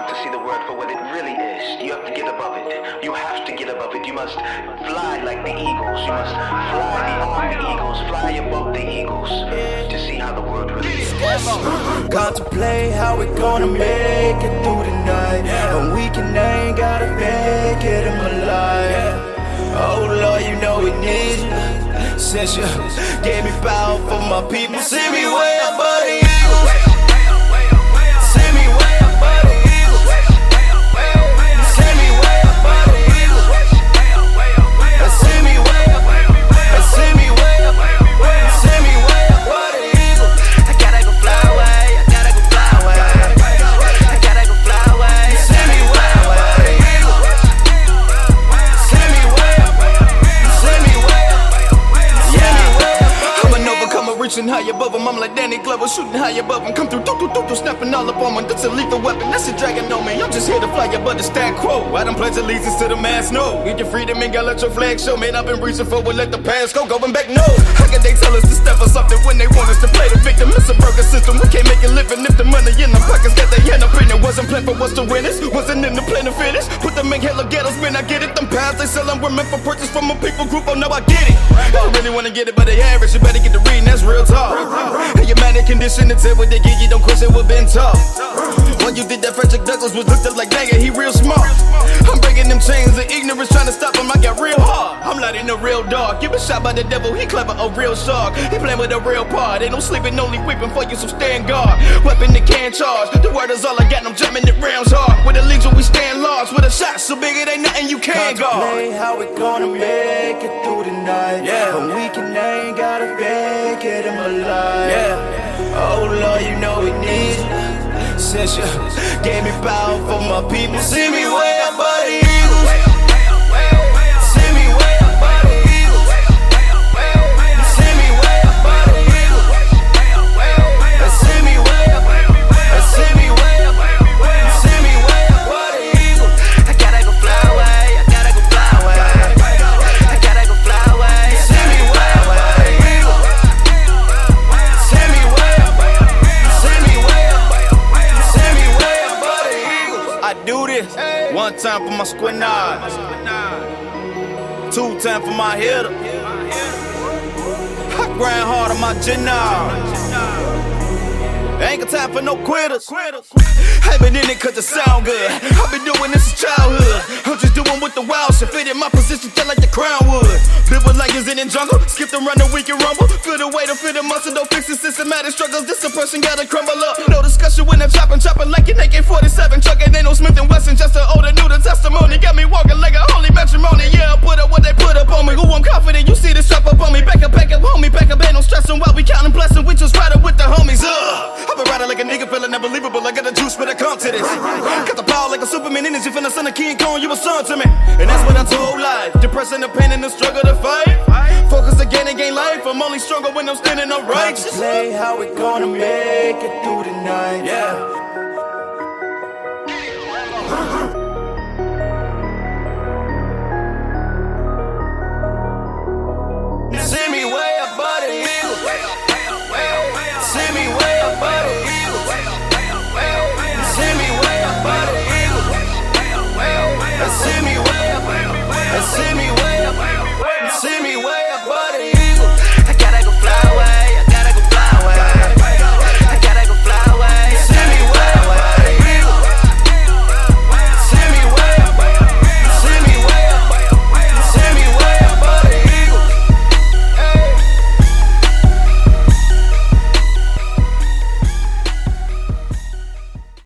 want to see the world for what it really is, you have to get above it. You have to get above it. You must fly like the eagles. You must fly beyond the eagles, fly above the eagles to see how the world really is. Contemplate how we gonna make it through the night, and we ain't gotta make it in my life. Oh Lord, you know we need you. Since you gave me power for my people, send me way above the eagles. Send me way above the eagles. Send me way above the eagles. Send me way up. Send me way up. Send me way above the eagles. I gotta go fly away. I gotta go fly away. I gotta go fly away. Send me way above the eagles. Send me way up. Send me way up. Send me way up. I'm an overcomer, reaching high above them. I'm like Danny Glover, shooting high above them. Come through, snapping all up on me. That's a lethal weapon, that's a dragon on me. I'm just here to fly above the stack quo. I done pledge allegiance to the mass, no. Get your freedom and gotta let your flag show. Man, I've been reaching for it, let the past go. Going back, no. How can they tell us to step or something when they want us to play the victim? It's a broken system, we can't make a living if the money in the pockets got they end up in it. Wasn't planned for us to win this, wasn't in the plan to finish. Put them in hella ghettos, man, I get it. Them pounds they sell them were meant for purchase from a people group, oh no, I get it. I don't really wanna get it, but they average, you better get the reading, that's real talk. And your manic condition, it's what they give you, don't question what been taught. When you did that, Frederick Douglass was looked up like, dang it, he real smart. I'm breaking them chains of ignorance, trying to stop him, I got real hard. I'm lighting a real dark, get shot by the devil, he clever, a real shark. He playing with a real part, ain't no sleeping, only weeping for you, so stand guard. Weapon that can't charge, the word is all I got, I'm jamming it rounds hard. With a legion we stand large, with a shot so big it ain't nothing you can't guard. Contemplate how we gonna make it through the night, but we ain't gotta make it in my life. Oh Lord, you know we need you. Since you gave me power for my people, send me way above the eagles. Send me way above the eagles. Send me way above the eagles. Send me way up. Send me way up. Send me way above the eagles. I gotta go fly away. I gotta go fly away. I gotta go fly away. Send me way above the eagles. Send me way up. Send me way up. Send me way above the eagles. I do this one time for my squinard, two times for my hitter. I grind hard on my gennard. Ain't got time for no quitters. I've been in it cause it sound good. I've been doing this since childhood. I'm just doing with the wild shit. Fit in my position, feel like the crown would. Live with lions in the jungle. Skip them run the weekend rumble. Feel the weight of feel the muscle. Don't fix the systematic struggles. This suppression gotta crumble up. No discussion when I'm chopping like an AK-47. Trucking ain't no Smith & Wesson. Just an older new the testimony. Got me walking like a holy matrimony. Yeah, I put up what they put up on me. Who I'm confident you see this strap up on me. Back up, homie. Back up, ain't no stressing while we counting blessing. We just riding with the homies. I've been riding like a nigga, feeling unbelievable. I got the juice, but I come to this. Got the power like a Superman energy from the son of King Kong. You a son to me, and that's what I told life. Depression, the pain, and the struggle to fight. Focus again and gain life. I'm only stronger when I'm standing up righteous. Contemplate how we gonna make it through the night.